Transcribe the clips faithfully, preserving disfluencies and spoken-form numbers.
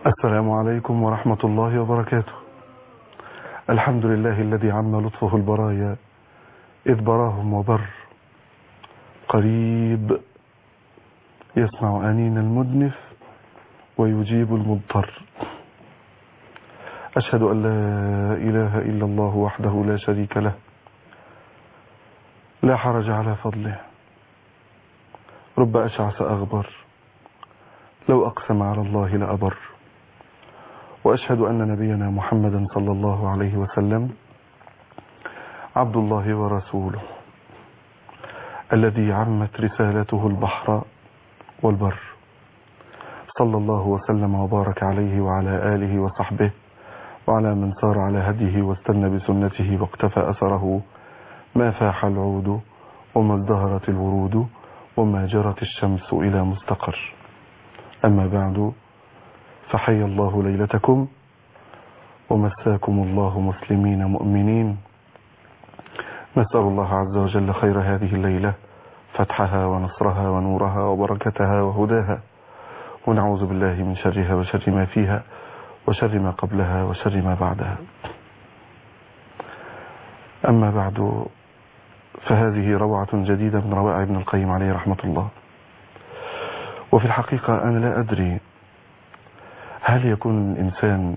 السلام عليكم ورحمة الله وبركاته. الحمد لله الذي عم لطفه البرايا إذ براهم وبر، قريب يسمع أنين المدنف ويجيب المضطر. أشهد أن لا إله إلا الله وحده لا شريك له، لا حرج على فضله، رب أشعث أغبر، لو أقسم على الله لأبر. وأشهد أن نبينا محمدا صلى الله عليه وسلم عبد الله ورسوله، الذي عمت رسالته البحر والبر، صلى الله وسلم وبارك عليه وعلى آله وصحبه وعلى من سار على هديه واستنى بسنته واقتفى أثره، ما فاح العود وما ازدهرت الورود وما جرت الشمس إلى مستقر. أما بعد، فحي الله ليلتكم ومساكم الله مسلمين مؤمنين. نسأل الله عز وجل خير هذه الليلة، فتحها ونصرها ونورها وبركتها وهداها، ونعوذ بالله من شرها وشر ما فيها وشر ما قبلها وشر ما بعدها. أما بعد، فهذه روعة جديدة من روائع ابن القيم عليه رحمة الله. وفي الحقيقة أنا لا أدري هل يكون الإنسان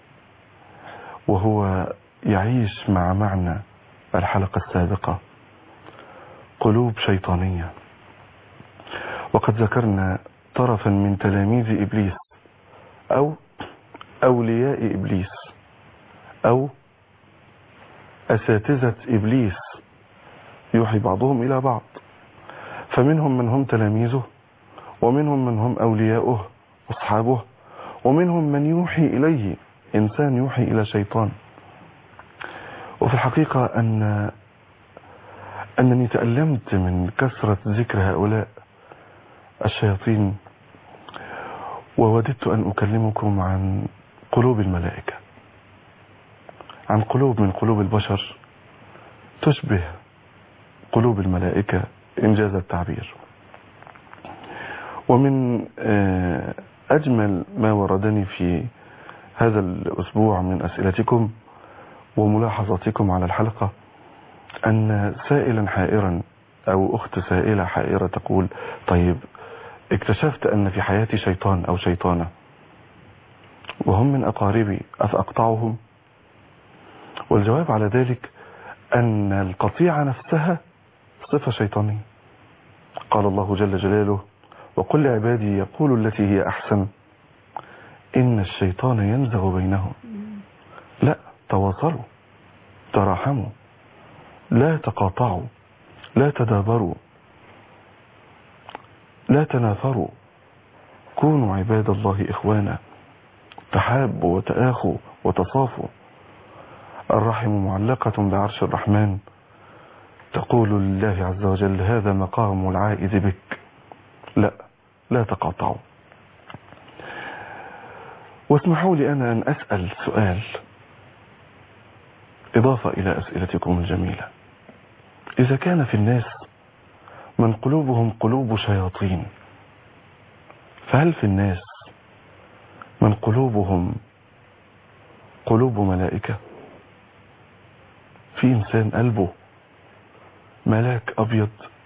وهو يعيش مع معنى الحلقة السابقة قلوب شيطانية. وقد ذكرنا طرفا من تلاميذ إبليس أو أولياء إبليس أو أساتذة إبليس يوحي بعضهم إلى بعض، فمنهم من هم تلاميذه، ومنهم من هم أولياؤه أصحابه، ومنهم من يوحي إليه إنسان يوحي إلى شيطان. وفي الحقيقة أن أنني تألمت من كثرة ذكر هؤلاء الشياطين، ووددت أن أكلمكم عن قلوب الملائكة، عن قلوب من قلوب البشر تشبه قلوب الملائكة إنجاز التعبير. ومن أجمل ما وردني في هذا الأسبوع من أسئلتكم وملاحظاتكم على الحلقة أن سائلا حائرا أو أخت سائلة حائرة تقول: طيب، اكتشفت أن في حياتي شيطان أو شيطانة وهم من أقاربي، أفأقطعهم؟ والجواب على ذلك أن القطيعة نفسها صفة شيطانية. قال الله جل جلاله: وقل لعبادي يقولوا التي هي أحسن إن الشيطان ينزغ بينهم. لا، تواصلوا، تراحموا، لا تقاطعوا، لا تدابروا، لا تنافروا، كونوا عباد الله إخوانا، تحابوا وتآخوا وتصافوا. الرحم معلقة بعرش الرحمن، تقول لله عز وجل: هذا مقام العائذ بك. لا، لا تقاطعوا. واسمحوا لي أنا أن أسأل سؤال إضافة إلى أسئلتكم الجميلة: إذا كان في الناس من قلوبهم قلوب شياطين، فهل في الناس من قلوبهم قلوب ملائكة؟ في إنسان قلبه ملاك أبيض؟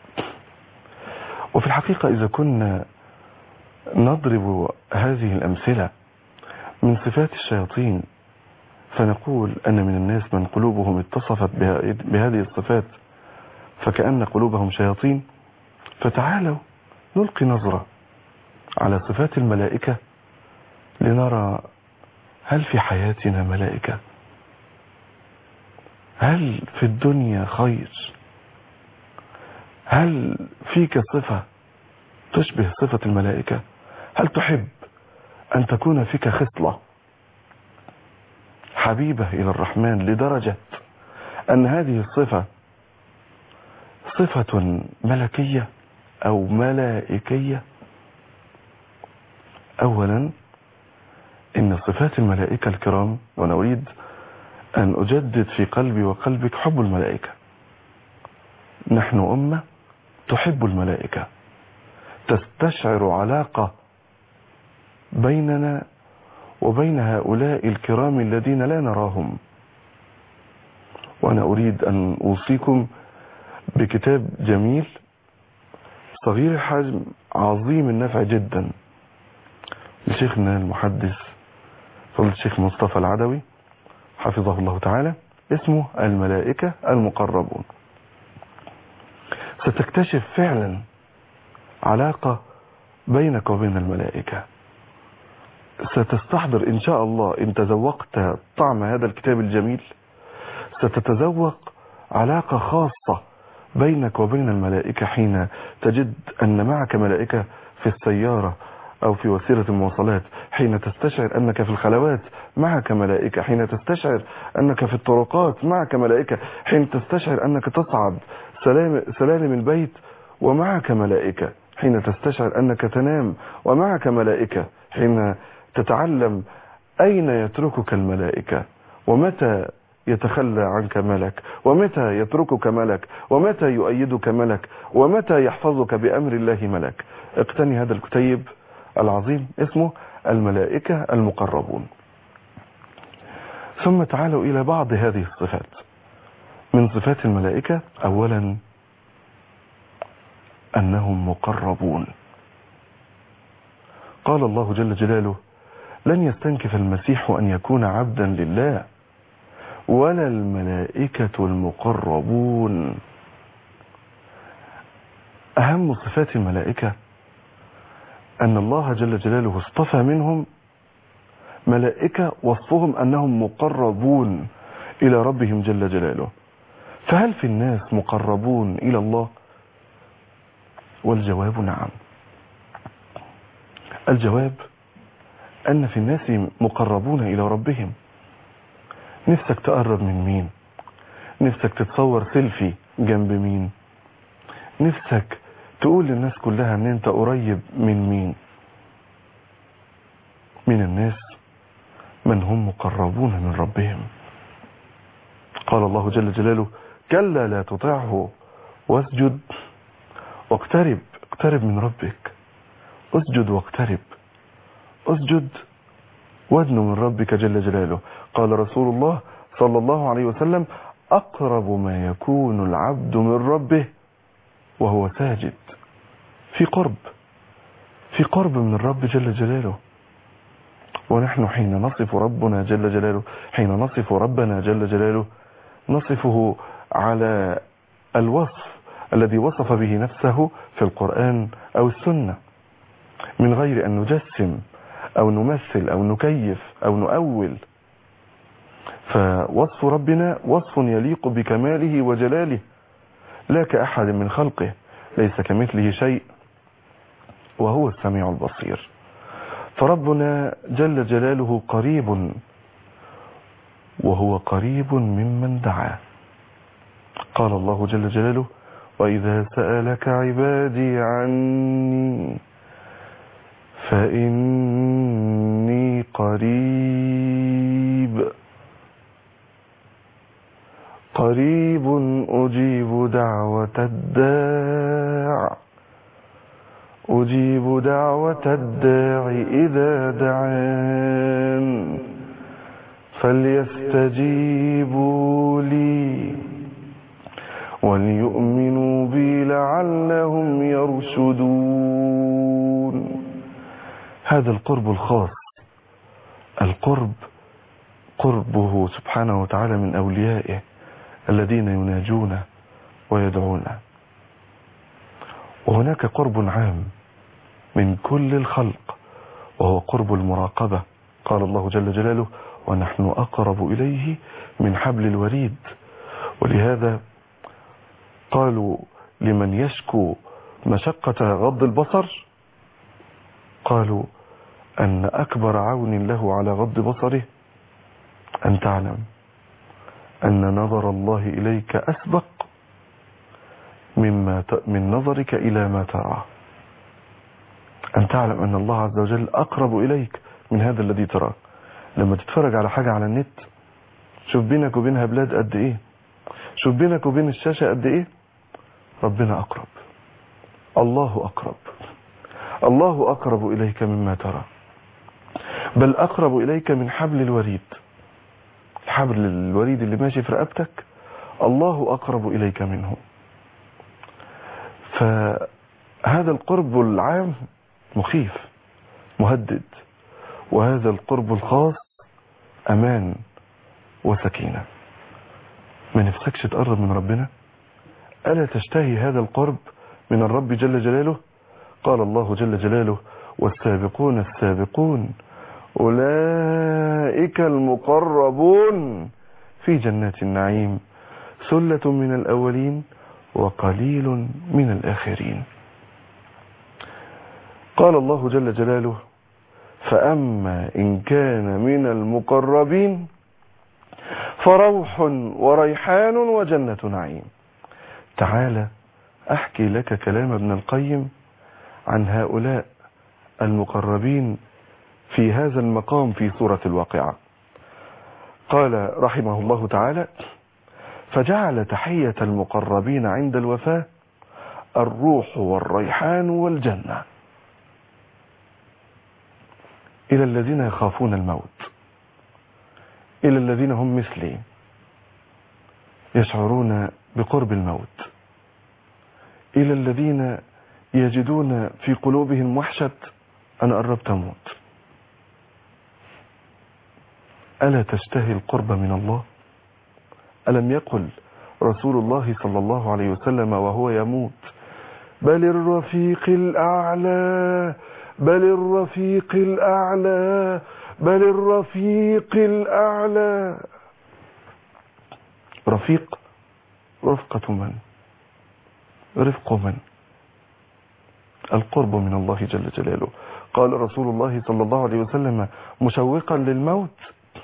وفي الحقيقة إذا كنا نضرب هذه الأمثلة من صفات الشياطين، فنقول أن من الناس من قلوبهم اتصفت بهذه الصفات فكأن قلوبهم شياطين. فتعالوا نلقي نظرة على صفات الملائكة لنرى هل في حياتنا ملائكة؟ هل في الدنيا خير؟ هل فيك صفة تشبه صفة الملائكة؟ هل تحب أن تكون فيك خصلة حبيبة إلى الرحمن لدرجة أن هذه الصفة صفة ملكية أو ملائكية؟ أولا، إن صفات الملائكة الكرام، وأنا أريد أن أجدد في قلبي وقلبك حب الملائكة. نحن أمة تحب الملائكة، تستشعر علاقة بيننا وبين هؤلاء الكرام الذين لا نراهم. وأنا أريد أن أوصيكم بكتاب جميل صغير الحجم عظيم النفع جدا لشيخنا المحدث فضيلة الشيخ مصطفى العدوي حفظه الله تعالى، اسمه الملائكة المقربون. ستكتشف فعلا علاقة بينك وبين الملائكة. ستستحضر إن شاء الله إن تذوقت طعم هذا الكتاب الجميل، ستتذوق علاقة خاصة بينك وبين الملائكة حين تجد أن معك ملائكة في السيارة أو في وسيلة المواصلات، حين تستشعر أنك في الخلوات معك ملائكة، حين تستشعر أنك في الطرقات معك ملائكة، حين تستشعر أنك تصعد سلالم البيت ومعك ملائكة، حين تستشعر أنك تنام ومعك ملائكة، حين تتعلم أين يتركك الملائكة ومتى يتخلى عنك ملك ومتى يتركك ملك ومتى يؤيدك ملك ومتى يحفظك بأمر الله ملك. اقتني هذا الكتيب العظيم اسمه الملائكة المقربون. ثم تعالوا إلى بعض هذه الصفات. من صفات الملائكة أولا أنهم مقربون. قال الله جل جلاله: لن يستنكف المسيح أن يكون عبدا لله ولا الملائكة المقربون. أهم صفات الملائكة أن الله جل جلاله اصطفى منهم ملائكة وصفهم أنهم مقربون إلى ربهم جل جلاله. فهل في الناس مقربون إلى الله؟ والجواب نعم. الجواب أن في الناس مقربون إلى ربهم. نفسك تقرب من مين؟ نفسك تتصور سيلفي جنب مين؟ نفسك تقول للناس كلها ان انت قريب من مين؟ من الناس من هم مقربون من ربهم. قال الله جل جلاله: كلا لا تطعه واسجد واقترب. اقترب من ربك، اسجد واقترب، اسجد وادن من ربك جل جلاله. قال رسول الله صلى الله عليه وسلم: أقرب ما يكون العبد من ربه وهو ساجد. في قرب، في قرب من الرب جل جلاله. ونحن حين نصف ربنا جل جلاله، حين نصف ربنا جل جلاله، نصفه على الوصف الذي وصف به نفسه في القرآن أو السنة، من غير أن نجسم أو نمثل أو نكيف أو نؤول. فوصف ربنا وصف يليق بكماله وجلاله، لا كأحد من خلقه، ليس كمثله شيء وهو السميع البصير. فربنا جل جلاله قريب، وهو قريب ممن دعا. قال الله جل جلاله: وإذا سألك عبادي عني فإني قريب قريب أجيب دعوة الداع أجيب دعوة الداع إذا دعان فليستجيبوا لي وليؤمنوا بي لعلهم يرشدون. هذا القرب الخاص، القرب قربه سبحانه وتعالى من أوليائه الذين يناجون ويدعون. وهناك قرب عام من كل الخلق وهو قرب المراقبة. قال الله جل جلاله: ونحن أقرب إليه من حبل الوريد. ولهذا قالوا لمن يشكو مشقة غض البصر، قالوا أن أكبر عون له على غض بصره أن تعلم أن نظر الله إليك أسبق مما من نظرك إلى ما تراه. أن تعلم أن الله عز وجل أقرب إليك من هذا الذي تراه. لما تتفرج على حاجة على النت، شوف بينك وبينها بلاد قد إيه، شوف بينك وبين الشاشة قد إيه. ربنا أقرب، الله أقرب، الله أقرب إليك مما ترى. بل أقرب إليك من حبل الوريد. الحبل الوريد اللي ماشي في رقبتك الله أقرب إليك منه. فهذا القرب العام مخيف مهدد، وهذا القرب الخاص أمان وسكينة. ما نفسكش تقرب من ربنا؟ ألا تشتهي هذا القرب من الرب جل جلاله؟ قال الله جل جلاله: والسابقون السابقون أولئك المقربون في جنات النعيم ثلة من الأولين وقليل من الآخرين. قال الله جل جلاله: فأما إن كان من المقربين فروح وريحان وجنة نعيم. تعالى أحكي لك كلام ابن القيم عن هؤلاء المقربين في هذا المقام في سورة الواقعة. قال رحمه الله تعالى: فجعل تحية المقربين عند الوفاة الروح والريحان والجنة إلى الذين يخافون الموت، إلى الذين هم مثلي يشعرون بقرب الموت، إلى الذين يجدون في قلوبهم وحشة أنا قربت أموت. ألا تشتهي القرب من الله؟ ألم يقل رسول الله صلى الله عليه وسلم وهو يموت: بل الرفيق الأعلى، بل الرفيق الأعلى، بل الرفيق الأعلى. رفيق، رفقة من؟ رفق من؟ القرب من الله جل جلاله. قال رسول الله صلى الله عليه وسلم مشوقا للموت: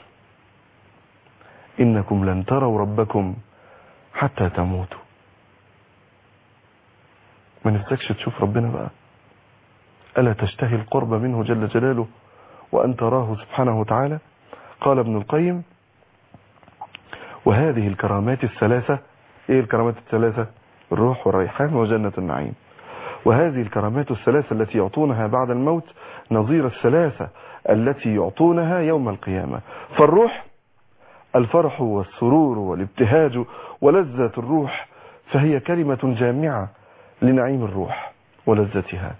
إنكم لن تروا ربكم حتى تموتوا. ما نفسكش تشوف ربنا بقى؟ ألا تشتهي القرب منه جل جلاله وأن تراه سبحانه وتعالى؟ قال ابن القيم: وهذه الكرامات الثلاثة. إيه الكرامات الثلاثة؟ الروح والريحان وجنة النعيم. وهذه الكرامات الثلاثة التي يعطونها بعد الموت نظير الثلاثة التي يعطونها يوم القيامة. فالروح الفرح والسرور والابتهاج ولذة الروح، فهي كلمة جامعة لنعيم الروح ولذتها،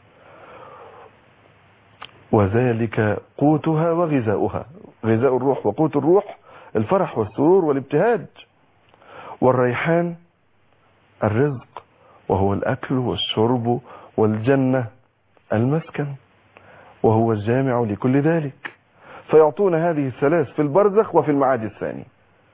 وذلك قوتها وغذاؤها. غذاء الروح وقوت الروح الفرح والسرور والابتهاج. والريحان الرزق، وهو الأكل والشرب، والجنة المسكن، وهو الجامع لكل ذلك. فيعطون هذه الثلاث في البرزخ وفي المعاد الثاني.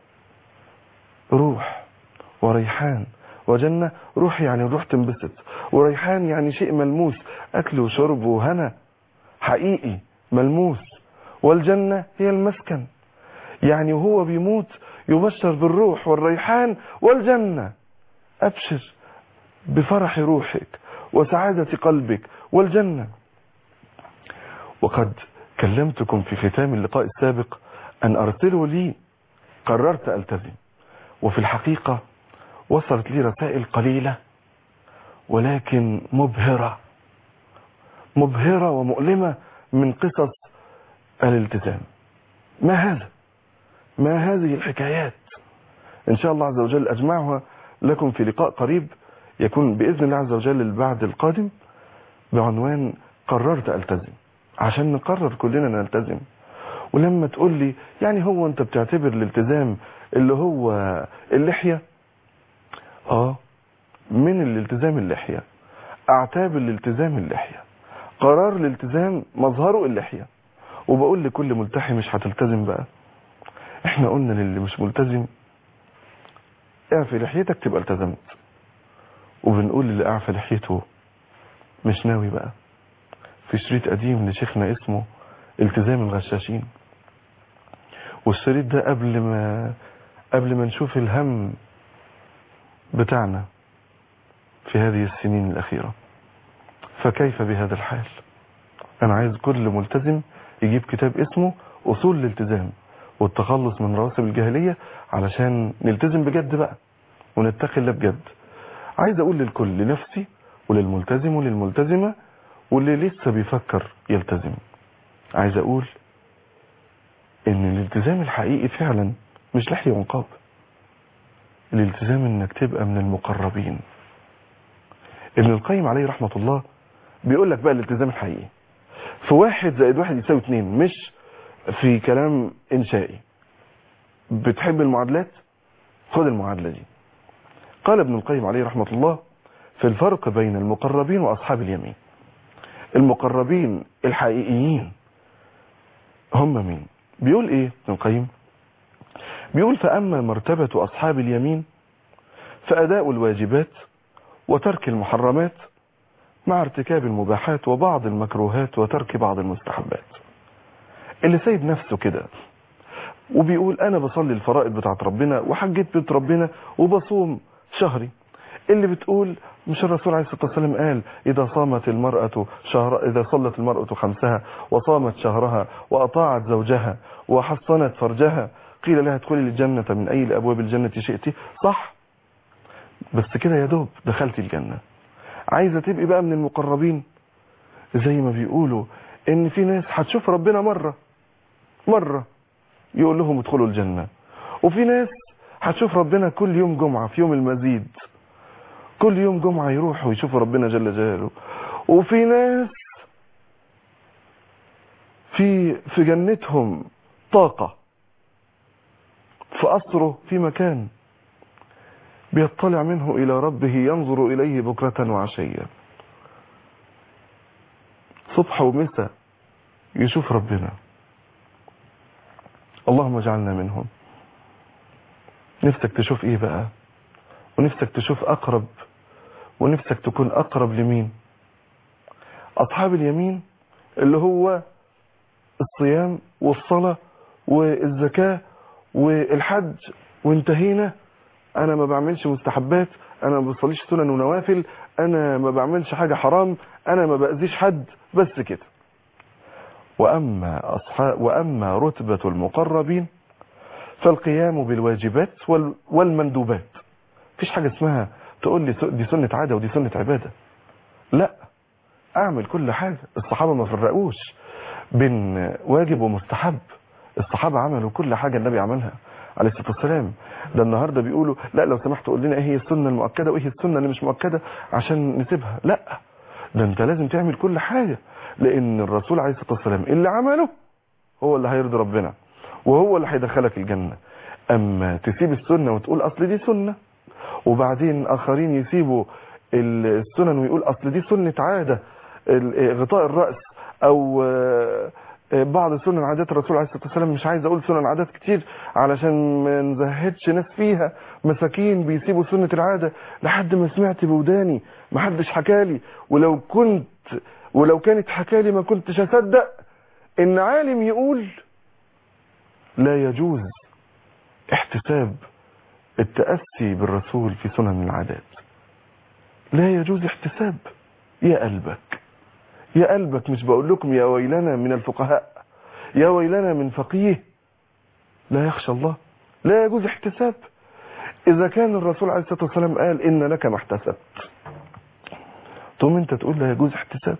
روح وريحان وجنة. روح يعني الروح تنبسط، وريحان يعني شيء ملموس، أكل وشرب وهنا حقيقي ملموس. والجنة هي المسكن، يعني هو بيموت يبشر بالروح والريحان والجنة. أبشر بفرح روحك وسعادة قلبك والجنة. وقد كلمتكم في ختام اللقاء السابق أن أرسلوا لي، قررت ألتزم، وفي الحقيقة وصلت لي رسائل قليلة ولكن مبهرة مبهرة ومؤلمة من قصص الالتزام. ما هذا؟ ما هذه الحكايات؟ إن شاء الله عز وجل أجمعها لكم في لقاء قريب يكون بإذن الله عز وجل البعد القادم بعنوان قررت ألتزم، عشان نقرر كلنا نلتزم. ولما تقول لي يعني هو أنت بتعتبر الالتزام اللي هو اللحية؟ آه، من الالتزام اللحية. أعتبر الالتزام اللحية، قرار الالتزام مظهره اللحية. وبقول لكل ملتحي مش هتلتزم بقى. احنا قلنا للي مش ملتزم اعفي لحيتك تبقى التزمت، وبنقول للي اعفى لحيته مش ناوي بقى. في شريط قديم لشيخنا اسمه التزام الغشاشين، والشريط ده قبل ما قبل ما نشوف الهم بتاعنا في هذه السنين الأخيرة. فكيف بهذا الحال؟ أنا عايز كل ملتزم يجيب كتاب اسمه أصول الالتزام والتخلص من رواسب الجاهلية علشان نلتزم بجد بقى ونتقي الله بجد. عايز أقول للكل، لنفسي وللملتزم وللملتزمة واللي لسه بيفكر يلتزم، عايز أقول الالتزام الحقيقي فعلا مش لحية ونقاب. الالتزام انك تبقى من المقربين. ابن القيم عليه رحمة الله بيقول لك بقى الالتزام الحقيقي في واحد زائد واحد يساوي اتنين، مش في كلام انشائي. بتحب المعادلات؟ خد المعادلة دي. قال ابن القيم عليه رحمة الله في الفرق بين المقربين واصحاب اليمين. المقربين الحقيقيين هم مين؟ بيقول ايه ابن القيم؟ بيقول فاما مرتبة اصحاب اليمين فاداء الواجبات وترك المحرمات مع ارتكاب المباحات وبعض المكروهات وترك بعض المستحبات. اللي سايب نفسه كده وبيقول انا بصلي الفرائض بتاعت ربنا وحجيت بيت ربنا وبصوم شهري. اللي بتقول مش الرسول عليه الصلاة والسلام قال اذا صامت المرأة شهر اذا صلت المرأة خمسها وصامت شهرها واطاعت زوجها وحصنت فرجها قيل لها ادخلي الجنة من اي الابواب الجنة شئتي. صح، بس كده يا دوب دخلت الجنة. عايزة تبقي بقى من المقربين، زي ما بيقولوا ان في ناس هتشوف ربنا مرة مرة يقول لهم ادخلوا الجنة، وفي ناس هتشوف ربنا كل يوم جمعة في يوم المزيد، كل يوم جمعة يروحوا يشوفوا ربنا جل جلاله. وفي ناس في في جنتهم طاقة، في قصره في مكان بيطلع منه إلى ربه ينظر إليه بكرة وعشية، صبح ومساء يشوف ربنا. اللهم اجعلنا منهم. نفسك تشوف ايه بقى؟ ونفسك تشوف اقرب، ونفسك تكون اقرب لمين؟ اصحاب اليمين اللي هو الصيام والصلاة والزكاة والحج وانتهينا. انا ما بعملش مستحبات، انا ما بصليش سنن ونوافل، انا ما بعملش حاجة حرام، انا ما باذيش حد، بس كده. واما اصحاب واما رتبة المقربين فالقيام بالواجبات والمندوبات. مفيش حاجة اسمها تقول لي دي سنة عادة ودي سنة عبادة. لا، اعمل كل حاجة. الصحابة ما فرقوش بين واجب ومستحب. الصحابة عملوا كل حاجة النبي عملها عليه الصلاة والسلام. ده النهاردة بيقولوا لا لو سمحت قول لنا ايه هي السنة المؤكدة وايه هي السنة اللي مش مؤكدة عشان نسيبها. لا، ده انت لازم تعمل كل حاجة، لان الرسول عليه الصلاة والسلام اللي عمله هو اللي هيرضي ربنا وهو اللي هيدخلك الجنة. اما تسيب السنة وتقول اصل دي سنة، وبعدين اخرين يسيبوا السنن ويقول اصل دي سنة عادة، غطاء الرأس او بعض سنن عادات الرسول عليه الصلاة والسلام. مش عايز اقول سنن عادات كتير علشان ما نزهدش ناس فيها، مساكين بيسيبوا سنة العادة لحد ما سمعت بوداني، ما حدش حكالي، ولو كنت ولو كانت حكالي ما كنتش اصدق ان عالم يقول لا يجوز احتساب التأسي بالرسول في سنن العادات. لا يجوز احتساب. يا قلبك يا قلبك، مش بقول لكم يا ويلنا من الفقهاء، يا ويلنا من فقيه لا يخشى الله. لا يجوز احتساب. اذا كان الرسول عليه الصلاة والسلام قال ان لك ما احتسبت، ثم انت تقول لا يجوز احتساب؟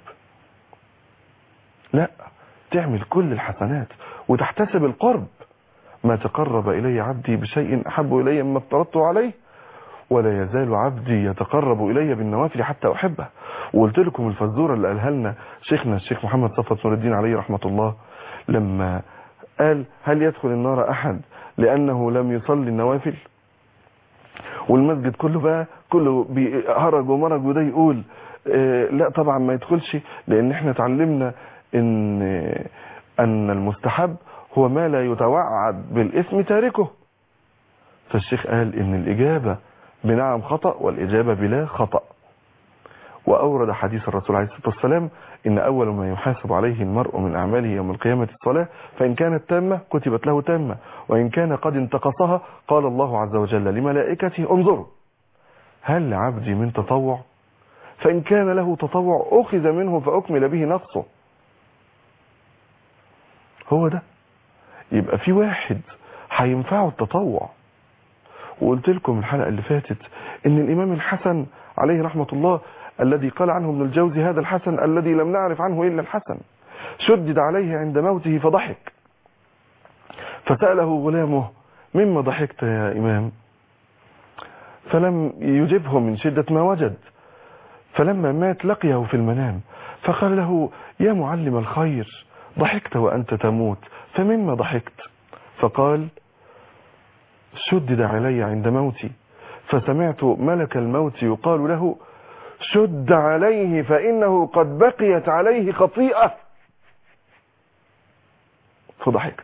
لا، تعمل كل الحسنات وتحتسب القرب. ما تقرب الي عبدي بشيء احب الي مما افترضته عليه ولا يزال عبدي يتقرب الي بالنوافل حتى احبه. وقلت لكم الفزوره اللي قالها لنا شيخنا الشيخ محمد صفوت نور الدين عليه رحمه الله، لما قال هل يدخل النار احد لانه لم يصلي النوافل؟ والمسجد كله بقى كله هرج ومرج، وده يقول اه لا طبعا ما يدخلش، لان احنا اتعلمنا ان ان المستحب هو ما لا يتوعد بالاسم تاركه. فالشيخ قال ان الاجابه بنعم خطأ والاجابه بلا خطأ. واورد حديث الرسول عليه الصلاة والسلام ان اول ما يحاسب عليه المرء من اعماله يوم القيامة الصلاة، فان كانت تامة كتبت له تامة، وان كان قد انتقصها قال الله عز وجل لملائكته انظروا هل لعبدي من تطوع، فان كان له تطوع اخذ منه فاكمل به نقصه. هو ده. يبقى في واحد هينفعه التطوع. وقلت لكم الحلقة اللي فاتت ان الامام الحسن عليه رحمة الله الذي قال عنه ابن الجوزي هذا الحسن الذي لم نعرف عنه إلا الحسن، شدد عليه عند موته فضحك، فسأله غلامه مما ضحكت يا إمام؟ فلم يجبه من شدة ما وجد. فلما مات لقيه في المنام فقال له يا معلم الخير، ضحكت وأنت تموت، فمما ضحكت؟ فقال شدد علي عند موتي، فسمعت ملك الموت يقال له شد عليه فإنه قد بقيت عليه خطيئة، فضحكت.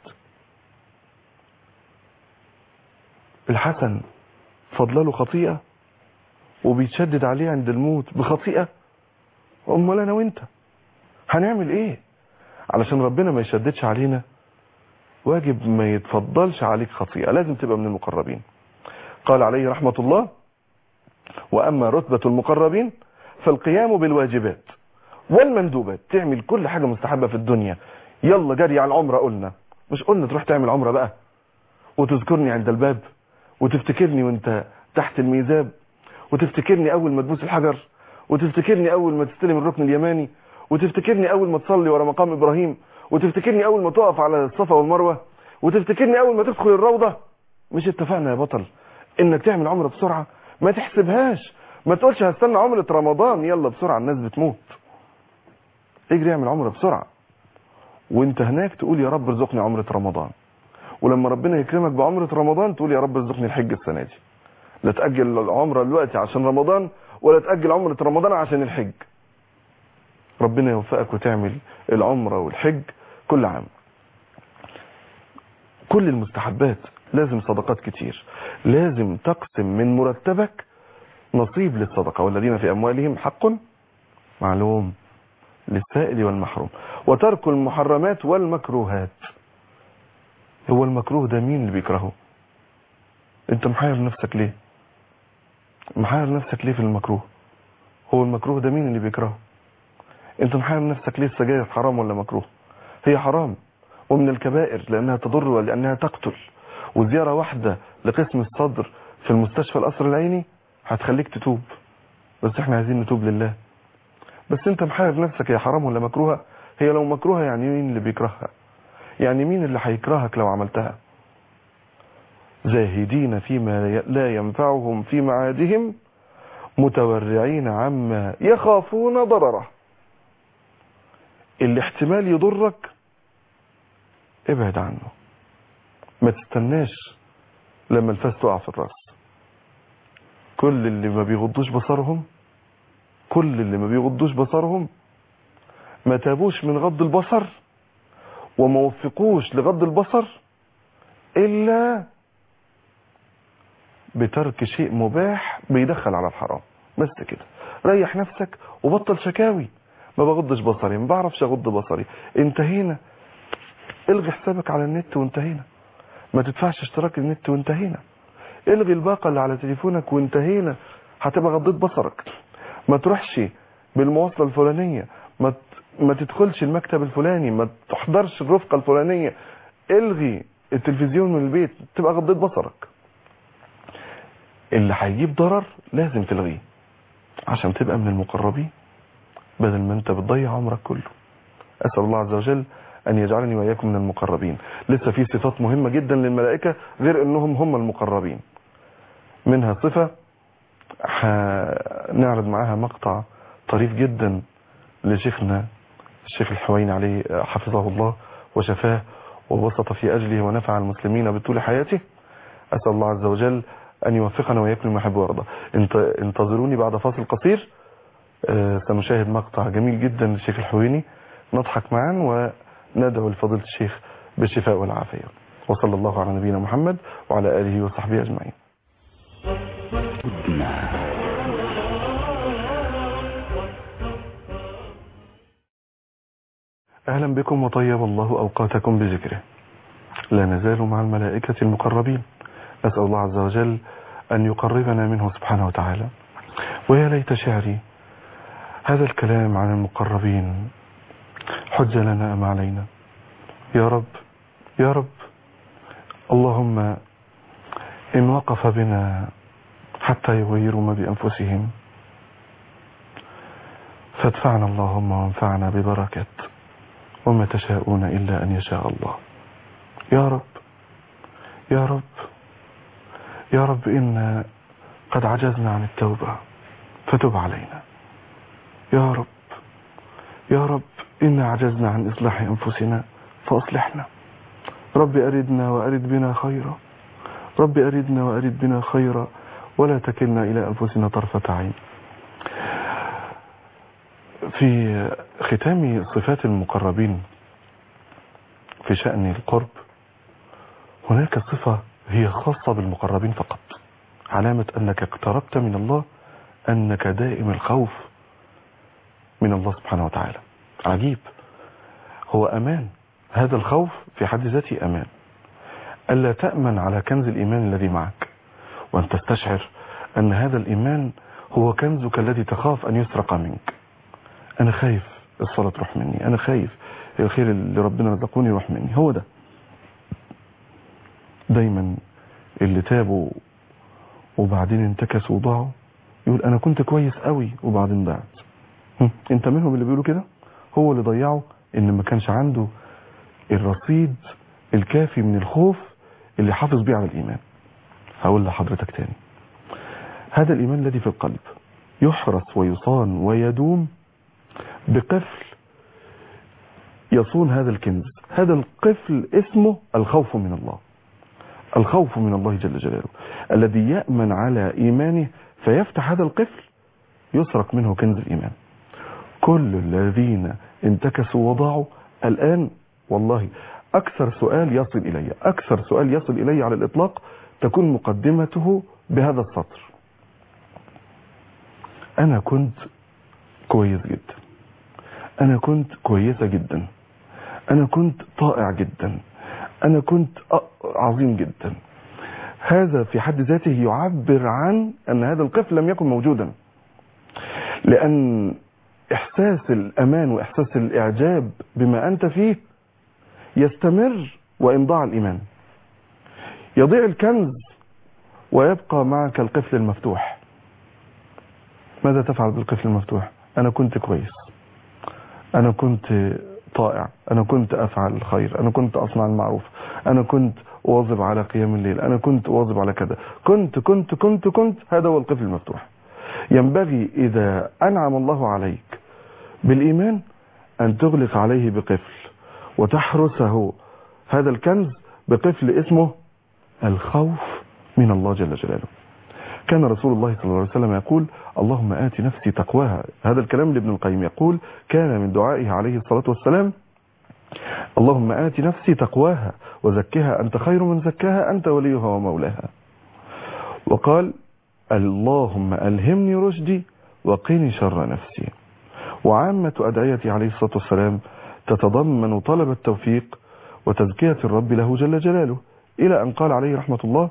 الحسن فضل له خطيئة وبيتشدد عليه عند الموت بخطيئة، أمال أنا وإنت هنعمل إيه؟ علشان ربنا ما يشددش علينا واجب ما يتفضلش عليك خطيئة، لازم تبقى من المقربين. قال عليه رحمة الله وأما رتبة المقربين فالقيام بالواجبات والمندوبات، تعمل كل حاجة مستحبة في الدنيا. يلا جري على العمرة، قلنا مش قلنا تروح تعمل عمرة بقى وتذكرني عند الباب وتفتكرني وانت تحت الميزاب وتفتكرني أول ما تبوس الحجر وتفتكرني أول ما تستلم الركن اليماني وتفتكرني أول ما تصلي ورا مقام إبراهيم وتفتكرني أول ما تقف على الصفا والمروة وتفتكرني أول ما تدخل الروضة. مش اتفقنا يا بطل إنك تعمل عمرة بسرعة؟ ما تحسبهاش، ما تقولش هستنى عمرة رمضان، يلا بسرعة الناس بتموت. اجري اعمل عمرة بسرعة وانت هناك تقول يا رب ارزقني عمرة رمضان، ولما ربنا يكرمك بعمرة رمضان تقول يا رب ارزقني الحج السنة دي. لا تأجل العمرة دلوقتي عشان رمضان ولا تأجل عمرة رمضان عشان الحج. ربنا يوفقك وتعمل العمرة والحج كل عام. كل المستحبات لازم صدقات كتير، لازم تقسم من مرتبك نصيب للصدقة، والذين في أموالهم حق معلوم للسائل والمحروم. وترك المحرمات والمكروهات. هو المكروه ده مين اللي بيكرهه؟ انت محير نفسك ليه؟ محير نفسك ليه في المكروه؟ هو المكروه ده مين اللي بيكرهه؟ انت محير نفسك ليه؟ السجاير حرام ولا مكروه؟ هي حرام ومن الكبائر لأنها تضر ولأنها تقتل، وزيارة واحدة لقسم الصدر في المستشفى القصر العيني هتخليك تتوب، بس احنا عايزين نتوب لله. بس انت محير نفسك هي حرام ولا مكروهة؟ هي لو مكروهة يعني مين اللي بيكرهها؟ يعني مين اللي هيكرهك لو عملتها؟ زاهدين فيما لا ينفعهم في معادهم متورعين عما يخافون ضرره. اللي احتمال يضرك ابعد عنه، ما تستناش لما الفاس تقع في الراس. كل اللي ما بيغضوش بصرهم كل اللي ما بيغضوش بصرهم ما تابوش من غض البصر وما وفقوش لغض البصر إلا بترك شيء مباح بيدخل على الحرام. بس كده، ريح نفسك وبطل شكاوي. ما بغضش بصري، ما بعرفش اغض بصري، انتهينا. الغي حسابك على النت وانتهينا. ما تدفعش اشتراك النت وانتهينا. الغي الباقة اللي على تليفونك وانتهينا، هتبقى غضيت بصرك. ما تروحش بالمواصلة الفلانية، ما ما تدخلش المكتب الفلاني، ما تحضرش الرفقة الفلانية. الغي التلفزيون من البيت، تبقى غضيت بصرك. اللي هيجيب ضرر لازم تلغيه عشان تبقى من المقربين، بدل ما انت بتضيع عمرك كله. أسأل الله عز وجل أن يجعلني وإياكم من المقربين. لسه في صفات مهمة جدا للملائكة غير أنهم هم المقربين. منها صفة نعرض معاها مقطع طريف جدا لشيخنا الشيخ الحويني عليه حفظه الله وشفاه ووسط في أجله ونفع المسلمين بطول حياته. أسأل الله عز وجل أن يوفقنا وإياكم لما يحب ويرضى. انتظروني بعد فاصل قصير، سنشاهد مقطع جميل جدا للشيخ الحويني، نضحك معا وندعو لفضيلة الشيخ بالشفاء والعافية. وصلى الله على نبينا محمد وعلى آله وصحبه أجمعين. أهلا بكم وطيب الله أوقاتكم بذكره. لا نزال مع الملائكة المقربين، أسأل الله عز وجل أن يقربنا منه سبحانه وتعالى. ويا ليت شعري هذا الكلام عن المقربين حجة لنا أم علينا. يا رب يا رب، اللهم إن وقف بنا حتى يغيروا ما بأنفسهم فادفعنا اللهم وانفعنا ببركة وما تشاءون إلا أن يشاء الله. يا رب يا رب يا رب إن قد عجزنا عن التوبة فتب علينا. يا رب يا رب إن عجزنا عن إصلاح أنفسنا فأصلحنا. رب أردنا وأرد بنا خيرا، رب أردنا وأرد بنا خيرا، ولا تكلنا إلى أنفسنا طرفة عين. في ختام صفات المقربين في شأن القرب هناك صفة هي خاصة بالمقربين فقط، علامة أنك اقتربت من الله أنك دائم الخوف من الله سبحانه وتعالى. عجيب، هو أمان، هذا الخوف في حد ذاته أمان. ألا تأمن على كنز الإيمان الذي معك وأن تستشعر أن هذا الإيمان هو كنزك الذي تخاف أن يسرق منك. أنا خايف الصلاة تروح مني، أنا خايف الخير اللي ربنا رزقوني يروح مني. هو ده دايما اللي تابوا وبعدين انتكسوا وضاعوا يقول أنا كنت كويس قوي وبعدين ضعت. انت منهم اللي بيقولوا كده؟ هو اللي ضيعه ان ما كانش عنده الرصيد الكافي من الخوف اللي حافظ بيه على الإيمان. هقول لحضرتك تاني، هذا الإيمان الذي في القلب يحرس ويصان ويدوم بقفل يصون هذا الكنز. هذا القفل اسمه الخوف من الله، الخوف من الله جل جلاله، الذي يأمن على إيمانه فيفتح هذا القفل يسرق منه كنز الإيمان. كل الذين انتكسوا وضاعوا الآن والله أكثر سؤال يصل إلي أكثر سؤال يصل إلي على الإطلاق تكون مقدمته بهذا السطر: أنا كنت كويس جدا، أنا كنت كويسة جدا، أنا كنت طائع جدا، أنا كنت عظيم جدا. هذا في حد ذاته يعبر عن أن هذا القفل لم يكن موجودا، لأن إحساس الأمان وإحساس الإعجاب بما أنت فيه يستمر وإن ضاع الإيمان. يضيع الكنز ويبقى معك القفل المفتوح. ماذا تفعل بالقفل المفتوح؟ أنا كنت كويس، أنا كنت طائع، أنا كنت أفعل الخير، أنا كنت أصنع المعروف، أنا كنت أواظب على قيام الليل، أنا كنت أواظب على كذا، كنت كنت كنت كنت هذا هو القفل المفتوح. ينبغي إذا أنعم الله عليك بالإيمان أن تغلق عليه بقفل وتحرسه هذا الكنز بقفل اسمه الخوف من الله جل جلاله. كان رسول الله صلى الله عليه وسلم يقول: اللهم آت نفسي تقواها. هذا الكلام لابن القيم، يقول كان من دعائه عليه الصلاة والسلام: اللهم آت نفسي تقواها وزكها أنت خير من زكاها أنت وليها ومولاها. وقال: اللهم ألهمني رشدي وقني شر نفسي. وعامة أدعية عليه الصلاة والسلام تتضمن طلب التوفيق وتزكية الرب له جل جلاله، إلى أن قال عليه رحمة الله: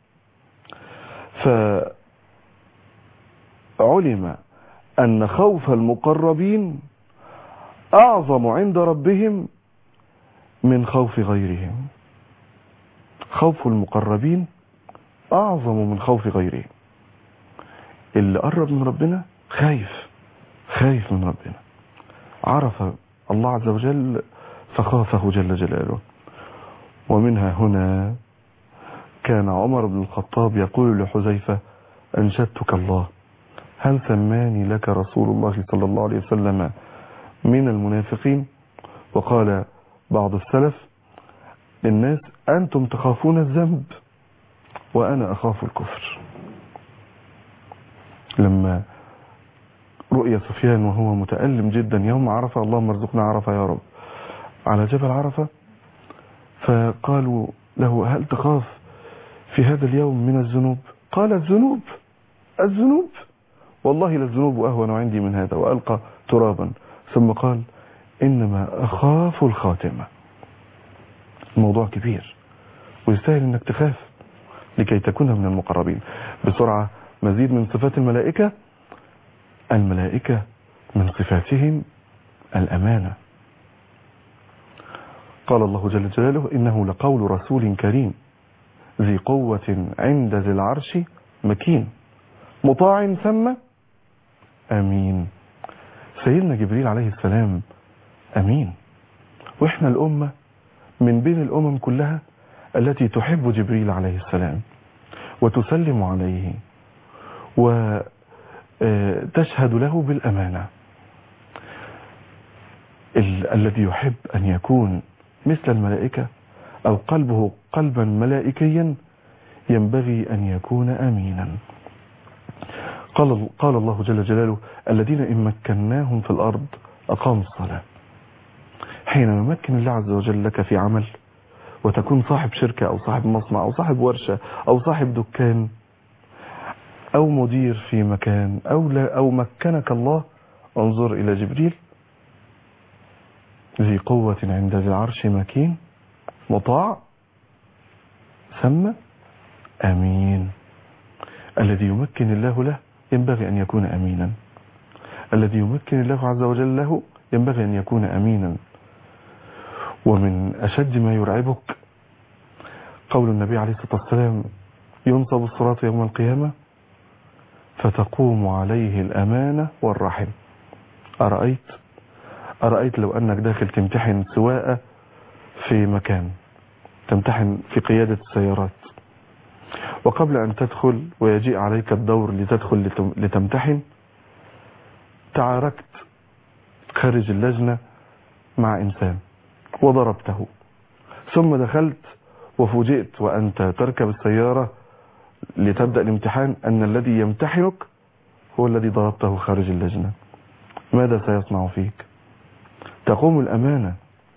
فعلم أن خوف المقربين أعظم عند ربهم من خوف غيرهم. خوف المقربين أعظم من خوف غيرهم. اللي قرب من ربنا خايف خايف من ربنا، عرف الله عز وجل فخافه جل جلاله. ومنها هنا كان عمر بن الخطاب يقول لحذيفة: أنشدتك الله، هل سماني لك رسول الله صلى الله عليه وسلم من المنافقين؟ وقال بعض السلف للناس: أنتم تخافون الذنب وأنا أخاف الكفر. لما رؤيا سفيان وهو متألم جدا يوم عرفة، اللهم ارزقنا عرفة يا رب، على جبل عرفة، فقالوا له: هل تخاف في هذا اليوم من الذنوب؟ قال: الذنوب الذنوب والله للذنوب أهون عندي من هذا، وألقى ترابا، ثم قال: إنما أخاف الخاتمة. الموضوع كبير ويستاهل أنك تخاف لكي تكون من المقربين. بسرعة مزيد من صفات الملائكة. الملائكة من صفاتهم الأمانة. قال الله جل جلاله: إنه لقول رسول كريم ذي قوة عند ذي العرش مكين مطاع ثم أمين. سيدنا جبريل عليه السلام أمين، وإحنا الأمة من بين الأمم كلها التي تحب جبريل عليه السلام وتسلم عليه وتشهد له بالأمانة. ال الذي يحب أن يكون مثل الملائكة أو قلبه قلبا ملائكيا ينبغي أن يكون أمينا. قال, قال الله جل جلاله الذين إن مكناهم في الأرض أقاموا الصلاة. حين يمكن الله عز وجل لك في عمل وتكون صاحب شركة أو صاحب مصنع أو صاحب ورشة أو صاحب دكان أو مدير في مكان أو, لا أو مكنك الله، انظر إلى جبريل ذي قوة عند ذي العرش مكين مطاع ثم أمين. الذي يمكن الله له ينبغي أن يكون أمينا. الذي يمكن الله عز وجل له ينبغي أن يكون أمينا. ومن أشد ما يرعبك قول النبي عليه الصلاة والسلام ينصب الصراط يوم القيامة فتقوم عليه الأمانة والرحم. أرأيت أرأيت لو أنك داخل تمتحن سواقة في مكان، تمتحن في قيادة السيارات، وقبل أن تدخل ويجيء عليك الدور لتدخل لتمتحن تعاركت خارج اللجنة مع إنسان وضربته، ثم دخلت وفوجئت وأنت تركب السيارة لتبدأ الامتحان أن الذي يمتحنك هو الذي ضربته خارج اللجنة. ماذا سيصنع فيك؟ تقوم الأمانة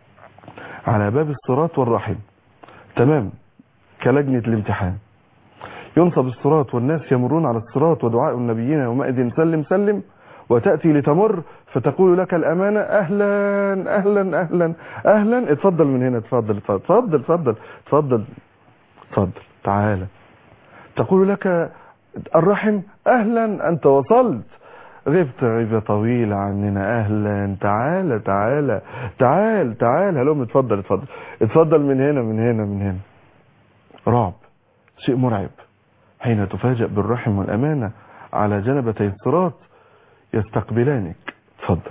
على باب الصراط والرحم تمام كلجنة الامتحان. ينصب الصراط والناس يمرون على الصراط ودعاء النبيين يومئذ سلم سلم، وتأتي لتمر فتقول لك الأمانة أهلا أهلا أهلا أهلا اتفضل من هنا، اتفضل اتفضل اتفضل اتفضل اتفضل تعالى. تقول لك الرحم أهلا أنت وصلت، غبت غيبة طويلة عننا، أهلا تعالى تعالى تعال تعال هلوم اتفضل اتفضل اتفضل من هنا من هنا من هنا. رعب، شيء مرعب حين تفاجأ بالرحم والأمانة على جنبتي الصراط يستقبلانك. تفضل.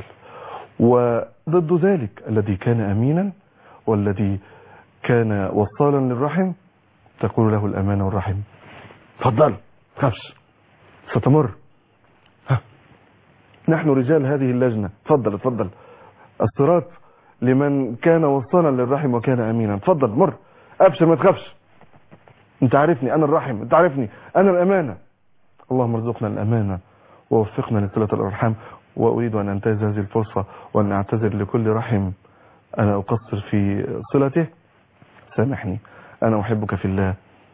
وضد ذلك الذي كان أمينا والذي كان وصالا للرحم تقول له الأمانة والرحم تفضل خفش ستمر، ها. نحن رجال هذه اللجنة، تفضل تفضل الصراط لمن كان وصالا للرحم وكان أمينا، تفضل مر أبشر ما تخافش، انت عارفني أنا الرحم، انت عارفني أنا الأمانة. اللهم ارزقنا الأمانة ووفقنا لصلة الأرحام. وأريد أن أنتهز هذه الفرصة وأن أعتذر لكل رحم أنا أقصر في صلته، سامحني، أنا أحبك في الله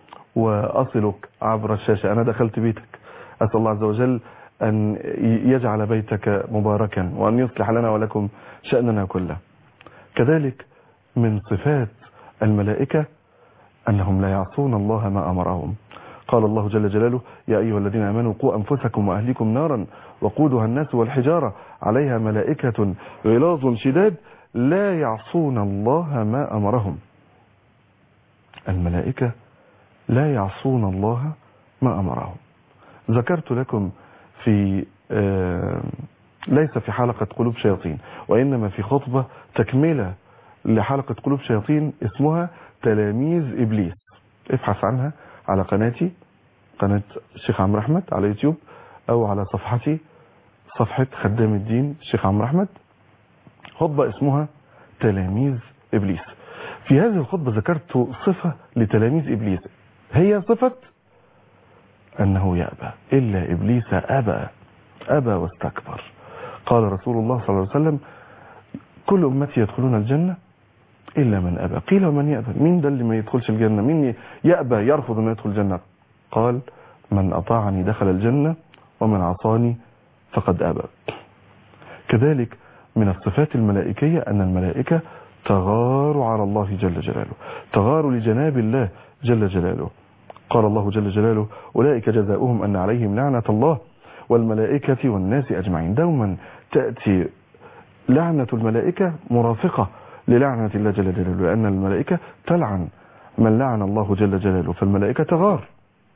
وأصلك عبر الشاشة. أنا دخلت بيتك، أسأل الله عز وجل أن يجعل بيتك مباركا وأن يصلح لنا ولكم شأننا كله. كذلك من صفات الملائكة أنهم لا يعصون الله ما أمرهم. قال الله جل جلاله يا أيها الذين آمنوا قوا أنفسكم وأهليكم نارا وقودها الناس والحجارة عليها ملائكة غلاظ شداد لا يعصون الله ما أمرهم. الملائكة لا يعصون الله ما أمرهم. ذكرت لكم في ليس في حلقة قلوب شياطين وإنما في خطبة تكملة لحلقة قلوب شياطين اسمها تلاميذ إبليس. ابحث عنها على قناتي، قناة الشيخ عمرو أحمد على يوتيوب، أو على صفحتي صفحة خدام الدين الشيخ عمرو أحمد، خطبة اسمها تلاميذ إبليس. في هذه الخطبة ذكرت صفة لتلاميذ إبليس، هي صفة أنه يأبى إلا إبليس أبى أبى واستكبر. قال رسول الله صلى الله عليه وسلم كل أمتي يدخلون الجنة إلا من أبى. قيل ومن يأبى؟ مين ده اللي ما يدخلش الجنة؟ مين يأبى يرفض أن يدخل الجنة؟ قال من أطاعني دخل الجنة ومن عصاني فقد أبى. كذلك من الصفات الملائكية أن الملائكة تغار على الله جل جلاله، تغار لجناب الله جل جلاله. قال الله جل جلاله أولئك جزاؤهم أن عليهم لعنة الله والملائكة والناس أجمعين. دوما تأتي لعنة الملائكة مرافقة للعنة الله جل جلاله، لأن الملائكة تلعن من لعن الله جل جلاله، فالملائكة تغار.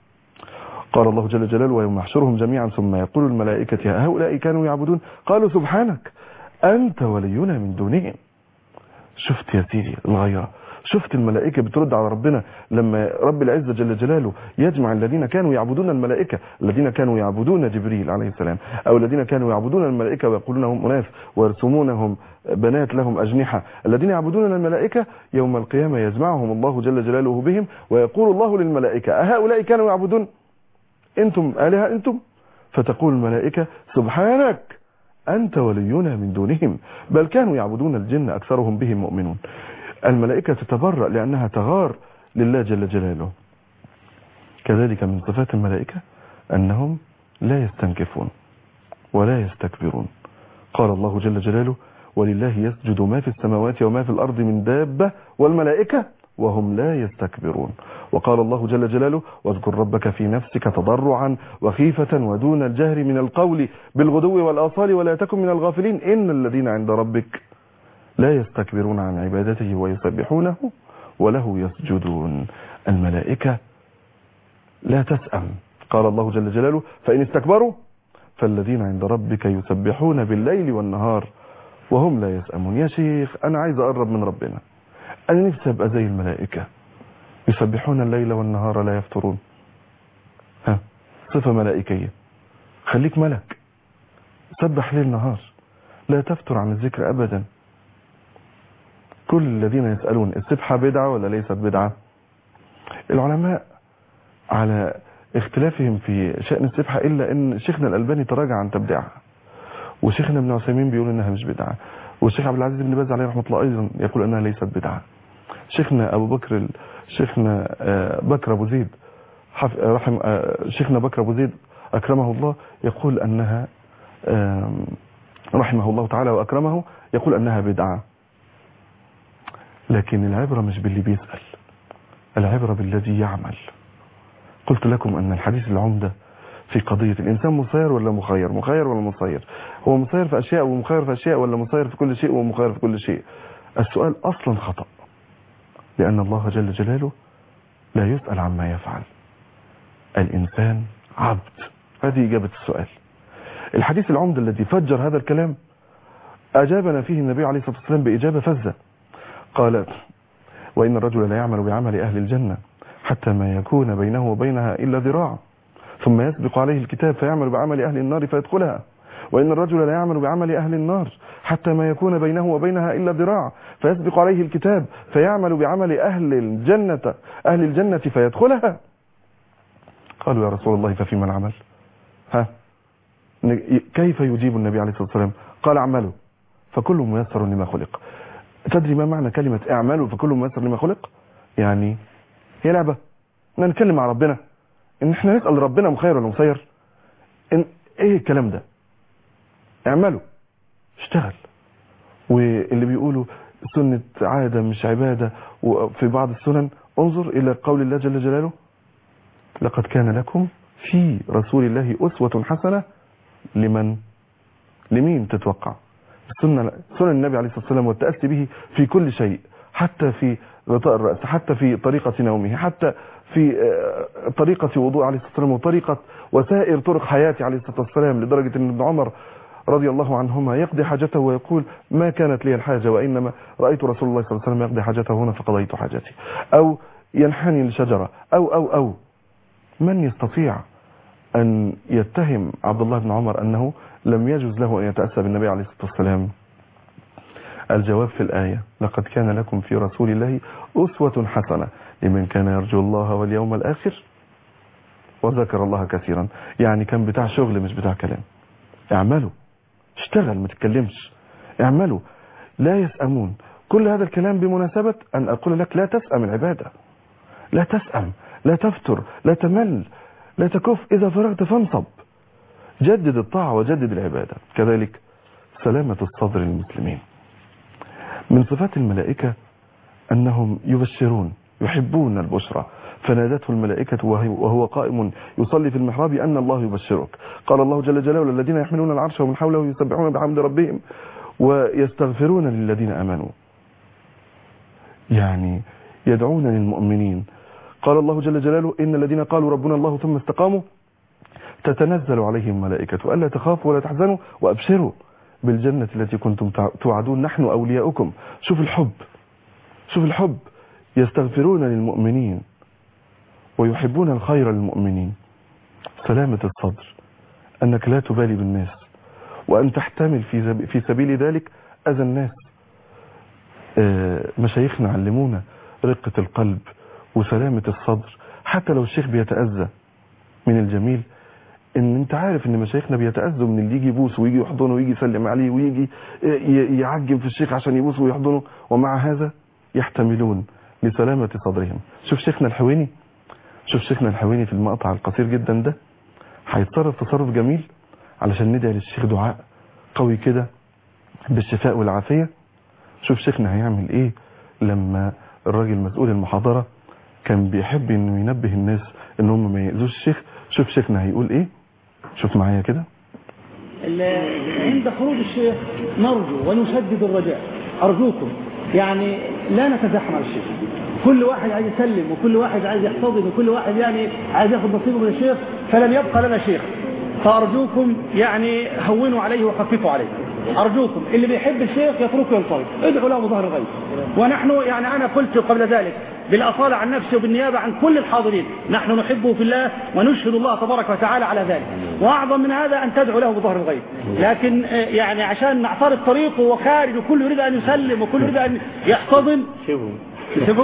قال الله جل جلاله ويوم يحشرهم جميعا ثم يقول الملائكة هؤلاء كانوا يعبدون قالوا سبحانك أنت ولينا من دونهم. شفت يا سيدي الغيرة، شفت الملائكة بترد على ربنا لما رب العزة جل جلاله يجمع الذين كانوا يعبدون الملائكة، الذين كانوا يعبدون جبريل عليه السلام، أو الذين كانوا يعبدون الملائكة ويقولون هم أناس ويرسمونهم بنات لهم أجنحة، الذين يعبدون الملائكة يوم القيامة يجمعهم الله جل جلاله بهم ويقول الله للملائكة أهؤلاء كانوا يعبدون أنتم آلهة أنتم؟ فتقول الملائكة سبحانك أنت ولينا من دونهم بل كانوا يعبدون الجن أكثرهم بهم مؤمنون. الملائكة تتبرأ لأنها تغار لله جل جلاله. كذلك من صفات الملائكة أنهم لا يستنكفون ولا يستكبرون. قال الله جل جلاله ولله يسجد ما في السماوات وما في الأرض من دابة والملائكة وهم لا يستكبرون. وقال الله جل جلاله واذكر ربك في نفسك تضرعا وخيفة ودون الجهر من القول بالغدو والآصال ولا تكن من الغافلين إن الذين عند ربك لا يستكبرون عن عبادته ويسبحونه وله يسجدون. الملائكة لا تسأم. قال الله جل جلاله فإن استكبروا فالذين عند ربك يسبحون بالليل والنهار وهم لا يسأمون. يا شيخ أنا عايز أقرب من ربنا، أنا نفسي أبقى زي الملائكة يسبحون الليل والنهار لا يفترون. ها صفة ملائكية، خليك ملك سبح ليل نهار لا تفتر عن الذكر أبدا. كل الذين يسألون السبحة بدعة ولا ليست بدعة؟ العلماء على اختلافهم في شأن السبحة إلا أن شيخنا الألباني تراجع عن تبديعها، وشيخنا ابن عثيمين بيقول أنها مش بدعة، والشيخ عبد العزيز بن باز عليه رحمة الله أيضا يقول أنها ليست بدعة. شيخنا أبو بكر شيخنا بكر أبو زيد رحم شيخنا بكر أبو زيد أكرمه الله يقول أنها رحمه الله تعالى وأكرمه يقول أنها بدعة. لكن العبرة مش باللي بيسأل، العبرة بالذي يعمل. قلت لكم أن الحديث العمدة في قضية الإنسان مسير ولا مخير؟ مخير ولا مسير؟ هو مسير في أشياء ومخير في أشياء ولا مسير في كل شيء ومخير في كل شيء؟ السؤال أصلا خطأ، لأن الله جل جلاله لا يسأل عما يفعل. الإنسان عبد، هذه إجابة السؤال. الحديث العمدة الذي فجر هذا الكلام أجابنا فيه النبي عليه الصلاة والسلام بإجابة فزة. قال وإن الرجل لا يعمل بعمل أهل الجنة حتى ما يكون بينه وبينها إلا ذراع ثم يسبق عليه الكتاب فيعمل بعمل أهل النار فيدخلها، وإن الرجل لا يعمل بعمل أهل النار حتى ما يكون بينه وبينها إلا ذراع فيسبق عليه الكتاب فيعمل بعمل أهل الجنة أهل الجنة فيدخلها. قالوا يا رسول الله ففيما العمل؟ ها كيف يجيب النبي عليه الصلاة والسلام؟ قال اعملوا فكل ميسر لما خلق. تدري ما معنى كلمة اعملوا فكل ميسر لما خلق؟ يعني هي لعبة ان نتكلم مع ربنا ان احنا نسأل ربنا مخير ولا مسير؟ إن ايه الكلام ده؟ اعملوا اشتغل. واللي بيقولوا سنة عادة مش عبادة وفي بعض السنن، انظر الى قول الله جل جلاله لقد كان لكم في رسول الله أسوة حسنة لمن لمين تتوقع؟ سنة سنن النبي عليه الصلاة والسلام والتأسي به في كل شيء، حتى في غطاء الرأس، حتى في طريقة نومه، حتى في طريقة وضوء عليه الصلاة والسلام وطريقة وسائر طرق حياته عليه الصلاة والسلام، لدرجة أن ابن عمر رضي الله عنهما يقضي حاجته ويقول ما كانت لي الحاجة وإنما رأيت رسول الله صلى الله عليه وسلم يقضي حاجته هنا فقضيت حاجتي، أو ينحني لشجرة أو أو أو من يستطيع أن يتهم عبد الله بن عمر أنه لم يجوز له أن يتأسى بالنبي عليه الصلاة والسلام؟ الجواب في الآية لقد كان لكم في رسول الله أسوة حسنة لمن كان يرجو الله واليوم الآخر وذكر الله كثيرا. يعني كان بتاع شغل مش بتاع كلام. اعملوا اشتغل ما تتكلمش، اعملوا لا يسأمون. كل هذا الكلام بمناسبة أن أقول لك لا تسأم العبادة، لا تسأم، لا تفتر، لا تمل، لا تكف، إذا فرغت فانصب، جدد الطاعة وجدد العبادة. كذلك سلامة الصدر للمسلمين. من صفات الملائكة أنهم يبشرون، يحبون البشرى، فنادته الملائكة وهو قائم يصلي في المحراب أن الله يبشرك. قال الله جل جلاله الذين يحملون العرش ومن حوله يسبحون بحمد ربهم ويستغفرون للذين آمنوا، يعني يدعون للمؤمنين. قال الله جل جلاله إن الذين قالوا ربنا الله ثم استقاموا تتنزل عليهم ملائكة ألا تخافوا ولا تحزنوا وأبشروا بالجنة التي كنتم توعدون نحن أولياؤكم. شوف الحب، شوف الحب يستغفرون للمؤمنين ويحبون الخير للمؤمنين. سلامة الصدر أنك لا تبالي بالناس وأن تحتمل في في سبيل ذلك أذى الناس. مشايخنا علمونا رقة القلب وسلامة الصدر. حتى لو الشيخ بيتأذى، من الجميل ان انت عارف ان مشايخنا بيتأذوا من اللي يجي يبوس ويجي يحضنه ويجي يسلم عليه ويجي يعجب في الشيخ عشان يبوس ويحضنه، ومع هذا يحتملون لسلامة صدرهم. شوف شيخنا الحويني شوف شيخنا الحويني في المقطع القصير جدا ده هيتصرف تصرف جميل علشان ندعي للشيخ دعاء قوي كده بالشفاء والعافية. شوف شيخنا هيعمل ايه لما الراجل مسؤول المحاضرة كان بيحب انه ينبه الناس ان هم ما يأذوش الشيخ. شوف شيخنا هيقول ايه، شوف معايا كده. عند خروج الشيخ نرجو ونشدد الرجاء، ارجوكم يعني لا نتزاحم على الشيخ، كل واحد عايز يسلم وكل واحد عايز يحتضن وكل واحد يعني عايز ياخد نصيبه من الشيخ، فلن يبقى لنا شيخ. فارجوكم يعني هونوا عليه وخففوا عليه، ارجوكم اللي بيحب الشيخ يتركه ينصرف، ادعوا له بظهر غيب. ونحن يعني انا قلت قبل ذلك بالأصالة عن نفسي وبالنيابة عن كل الحاضرين، نحن نحبه في الله ونشهد الله تبارك وتعالى على ذلك، وأعظم من هذا أن تدعو له بظهر الغيب. لكن يعني عشان نعترض طريقه وخارج وكل يريد أن يسلم وكل يريد أن يحتضن سيبه سيبه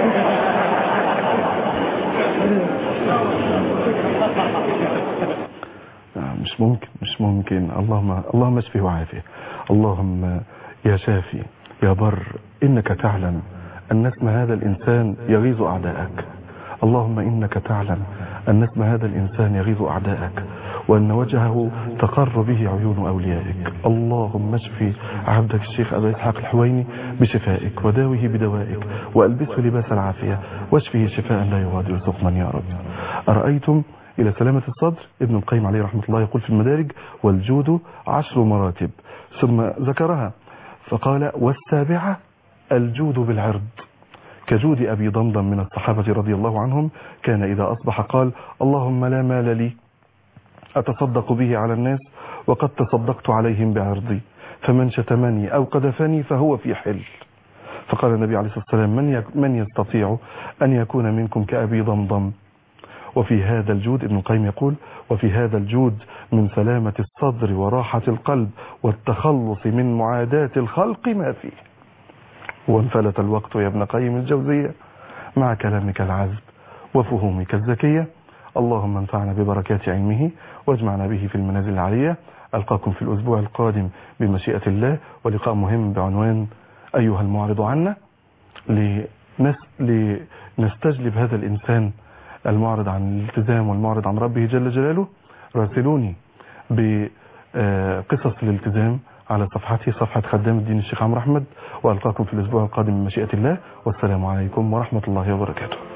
مش ممكن مش ممكن. اللهم اللهم اشفه وعافيه. اللهم يا شافي يا بر إنك تعلم أن اسم هذا الإنسان يغيظ أعداءك. اللهم إنك تعلم أن اسم هذا الإنسان يغيظ أعداءك وأن وجهه تقر به عيون أوليائك. اللهم اشفي عبدك الشيخ أبا إسحاق الحويني بشفائك وداوه بدوائك وألبسه لباس العافية واشفه شفاء لا يغادر سقما يا رب. أرأيتم إلى سلامة الصدر؟ ابن القيم عليه رحمة الله يقول في المدارج: والجود عشر مراتب، ثم ذكرها فقال: والسابعة الجود بالعرض، كجود أبي ضمضم من الصحابة رضي الله عنهم، كان إذا أصبح قال: اللهم لا مال لي أتصدق به على الناس وقد تصدقت عليهم بعرضي، فمن شتمني أو قذفني فهو في حل. فقال النبي عليه الصلاة والسلام: من من يستطيع أن يكون منكم كأبي ضمضم. وفي هذا الجود ابن القيم يقول: وفي هذا الجود من سلامة الصدر وراحة القلب والتخلص من معاداة الخلق ما فيه. وانفلت الوقت يا ابن قيم الجوزية مع كلامك العذب وفهومك الذكية. اللهم انفعنا ببركات علمه واجمعنا به في المنازل العالية. ألقاكم في الأسبوع القادم بمشيئة الله، ولقاء مهم بعنوان أيها المعرض عنا، لنستجلب هذا الإنسان المعرض عن الالتزام والمعرض عن ربه جل جلاله. راسلوني بقصص الالتزام على صفحتي، صفحة خدام الدين الشيخ عمرو أحمد، وألقاكم في الأسبوع القادم بمشيئة الله، والسلام عليكم ورحمة الله وبركاته.